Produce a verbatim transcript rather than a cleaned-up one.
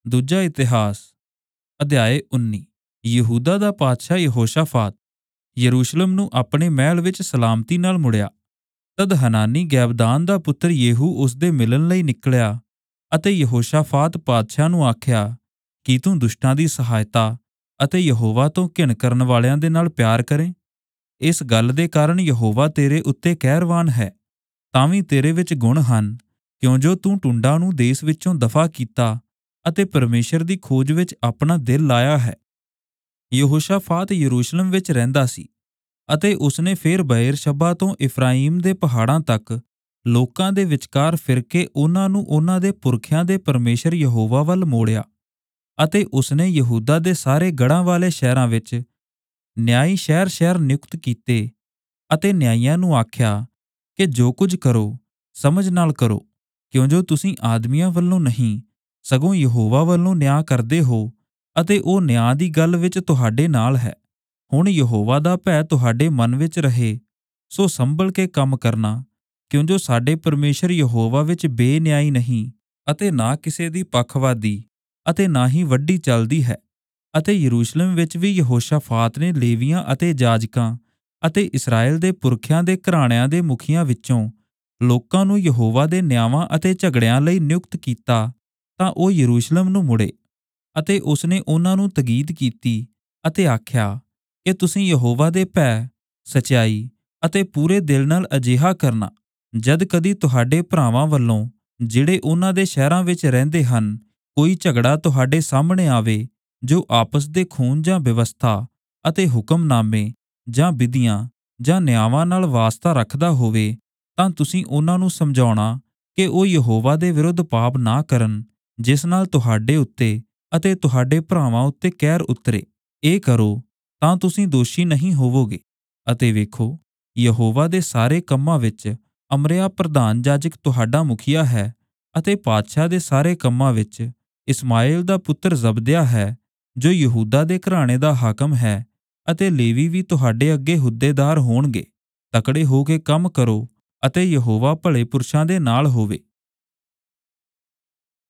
ਦੂਜਾ ਇਤਿਹਾਸ ਅਧਿਆਇ ਉੱਨੀ। ਯਹੂਦਾ ਦਾ ਪਾਤਸ਼ਾਹ ਯਹੋਸ਼ਾਫਾਤ ਯਰੂਸ਼ਲਮ ਨੂੰ ਆਪਣੇ ਮਹਿਲ ਵਿੱਚ ਸਲਾਮਤੀ ਨਾਲ ਮੁੜਿਆ। ਤਦ ਹਨਾਨੀ ਗੈਬਦਾਨ ਦਾ ਪੁੱਤਰ ਯੇਹੂ ਉਸ ਦੇ ਮਿਲਣ ਲਈ ਨਿਕਲਿਆ ਅਤੇ ਯਹੋਸ਼ਾਫਾਤ ਪਾਤਸ਼ਾਹ ਨੂੰ ਆਖਿਆ, ਕੀ ਤੂੰ ਦੁਸ਼ਟਾਂ ਦੀ ਸਹਾਇਤਾ ਅਤੇ ਯਹੋਵਾ ਤੋਂ ਘਿਣ ਕਰਨ ਵਾਲਿਆਂ ਦੇ ਨਾਲ ਪਿਆਰ ਕਰੇ? ਇਸ ਗੱਲ ਦੇ ਕਾਰਨ ਯਹੋਵਾ ਤੇਰੇ ਉੱਤੇ ਕਹਿਰਵਾਨ ਹੈ। ਤਾਂ ਵੀ ਤੇਰੇ ਵਿੱਚ ਗੁਣ ਹਨ, ਕਿਉਂ ਜੋ ਤੂੰ ਟੁੰਡਾਂ ਨੂੰ ਦੇਸ ਵਿੱਚੋਂ ਦਫਾ ਕੀਤਾ ਅਤੇ ਪਰਮੇਸ਼ਰ ਦੀ ਖੋਜ ਵਿੱਚ ਆਪਣਾ ਦਿਲ ਲਾਇਆ ਹੈ। ਯਹੋਸ਼ਾਫਾਤ ਯਰੂਸ਼ਲਮ ਵਿੱਚ ਰਹਿੰਦਾ ਸੀ ਅਤੇ ਉਸਨੇ ਫਿਰ ਬਏਰਸ਼ੱਬਾ ਤੋਂ ਇਫਰਾਈਮ ਦੇ ਪਹਾੜਾਂ ਤੱਕ ਲੋਕਾਂ ਦੇ ਵਿਚਕਾਰ ਫਿਰ ਕੇ ਉਹਨਾਂ ਨੂੰ ਉਹਨਾਂ ਦੇ ਪੁਰਖਿਆਂ ਦੇ ਪਰਮੇਸ਼ਰ ਯਹੋਵਾ ਵੱਲ ਮੋੜਿਆ। ਅਤੇ ਉਸਨੇ ਯਹੂਦਾ ਦੇ ਸਾਰੇ ਗੜ੍ਹਾਂ ਵਾਲੇ ਸ਼ਹਿਰਾਂ ਵਿੱਚ ਨਿਆਈ ਸ਼ਹਿਰ-ਸ਼ਹਿਰ ਨਿਯੁਕਤ ਕੀਤੇ ਅਤੇ ਨਿਆਈਆਂ ਨੂੰ ਆਖਿਆ ਕਿ ਜੋ ਕੁਝ ਕਰੋ ਸਮਝ ਨਾਲ ਕਰੋ, ਕਿਉਂ ਜੋ ਤੁਸੀਂ ਆਦਮੀਆਂ ਵੱਲੋਂ ਨਹੀਂ ਸਗੋਂ ਯਹੋਵਾ ਵੱਲੋਂ ਨਿਆਂ ਕਰਦੇ ਹੋ ਅਤੇ ਉਹ ਨਿਆਂ ਦੀ ਗੱਲ ਵਿੱਚ ਤੁਹਾਡੇ ਨਾਲ ਹੈ। ਹੁਣ ਯਹੋਵਾ ਦਾ ਭੈ ਤੁਹਾਡੇ ਮਨ ਵਿੱਚ ਰਹੇ, ਸੋ ਸੰਭਲ ਕੇ ਕੰਮ ਕਰਨਾ, ਕਿਉਂ ਜੋ ਸਾਡੇ ਪਰਮੇਸ਼ਰ ਯਹੋਵਾ ਵਿੱਚ ਬੇਨਿਆਈ ਨਹੀਂ ਅਤੇ ਨਾ ਕਿਸੇ ਦੀ ਪੱਖਵਾਦੀ ਅਤੇ ਨਾ ਹੀ ਵੱਡੀ ਚੱਲਦੀ ਹੈ। ਅਤੇ ਯਰੂਸ਼ਲਮ ਵਿੱਚ ਵੀ ਯਹੋਸ਼ਾਫਾਤ ਨੇ ਲੇਵੀਆਂ ਅਤੇ ਜਾਜਕਾਂ ਅਤੇ ਇਸਰਾਏਲ ਦੇ ਪੁਰਖਿਆਂ ਦੇ ਘਰਾਣਿਆਂ ਦੇ ਮੁਖੀਆਂ ਵਿੱਚੋਂ ਲੋਕਾਂ ਨੂੰ ਯਹੋਵਾ ਦੇ ਨਿਆਵਾਂ ਅਤੇ ਝਗੜਿਆਂ ਲਈ ਨਿਯੁਕਤ ਕੀਤਾ ਤਾਂ ਉਹ ਯਰੂਸ਼ਲਮ ਨੂੰ ਮੁੜੇ। ਅਤੇ ਉਸਨੇ ਉਹਨਾਂ ਨੂੰ ਤਕੀਦ ਕੀਤੀ ਅਤੇ ਆਖਿਆ ਕਿ ਤੁਸੀਂ ਯਹੋਵਾ ਦੇ ਭੈ, ਸਚਾਈ ਅਤੇ ਪੂਰੇ ਦਿਲ ਨਾਲ ਅਜਿਹਾ ਕਰਨਾ, ਜਦ ਕਦੀ ਤੁਹਾਡੇ ਭਰਾਵਾਂ ਵੱਲੋਂ ਜਿਹੜੇ ਉਹਨਾਂ ਦੇ ਸ਼ਹਿਰਾਂ ਵਿੱਚ ਰਹਿੰਦੇ ਹਨ ਕੋਈ ਝਗੜਾ ਤੁਹਾਡੇ ਸਾਹਮਣੇ ਆਵੇ ਜੋ ਆਪਸ ਦੇ ਖੂਨ ਜਾਂ ਵਿਵਸਥਾ ਅਤੇ ਹੁਕਮਨਾਮੇ ਜਾਂ ਵਿਧੀਆਂ ਜਾਂ ਨਿਆਵਾਂ ਨਾਲ ਵਾਸਤਾ ਰੱਖਦਾ ਹੋਵੇ, ਤਾਂ ਤੁਸੀਂ ਉਹਨਾਂ ਨੂੰ ਸਮਝਾਉਣਾ ਕਿ ਉਹ ਯਹੋਵਾ ਦੇ ਵਿਰੁੱਧ ਪਾਪ ਨਾ ਕਰਨ, ਜਿਸ ਨਾਲ ਤੁਹਾਡੇ ਉੱਤੇ ਅਤੇ ਤੁਹਾਡੇ ਭਰਾਵਾਂ ਉੱਤੇ ਕਹਿਰ ਉਤਰੇ। ਇਹ ਕਰੋ ਤਾਂ ਤੁਸੀਂ ਦੋਸ਼ੀ ਨਹੀਂ ਹੋਵੋਗੇ। ਅਤੇ ਵੇਖੋ, ਯਹੋਵਾ ਦੇ ਸਾਰੇ ਕੰਮਾਂ ਵਿੱਚ ਅਮਰਿਯਾ ਪ੍ਰਧਾਨ ਜਾਜਕ ਤੁਹਾਡਾ ਮੁਖੀਆ ਹੈ ਅਤੇ ਪਾਤਸ਼ਾਹ ਦੇ ਸਾਰੇ ਕੰਮਾਂ ਵਿੱਚ ਇਸਮਾਏਲ ਦਾ ਪੁੱਤਰ ਜ਼ਬਦਿਯਾਹ ਹੈ ਜੋ ਯਹੂਦਾ ਦੇ ਘਰਾਣੇ ਦਾ ਹਾਕਮ ਹੈ। ਅਤੇ ਲੇਵੀ ਵੀ ਤੁਹਾਡੇ ਅੱਗੇ ਹੁੱਦੇਦਾਰ ਹੋਣਗੇ। ਤਕੜੇ ਹੋ ਕੇ ਕੰਮ ਕਰੋ ਅਤੇ ਯਹੋਵਾ ਭਲੇ ਪੁਰਸ਼ਾਂ ਦੇ ਨਾਲ ਹੋਵੇ।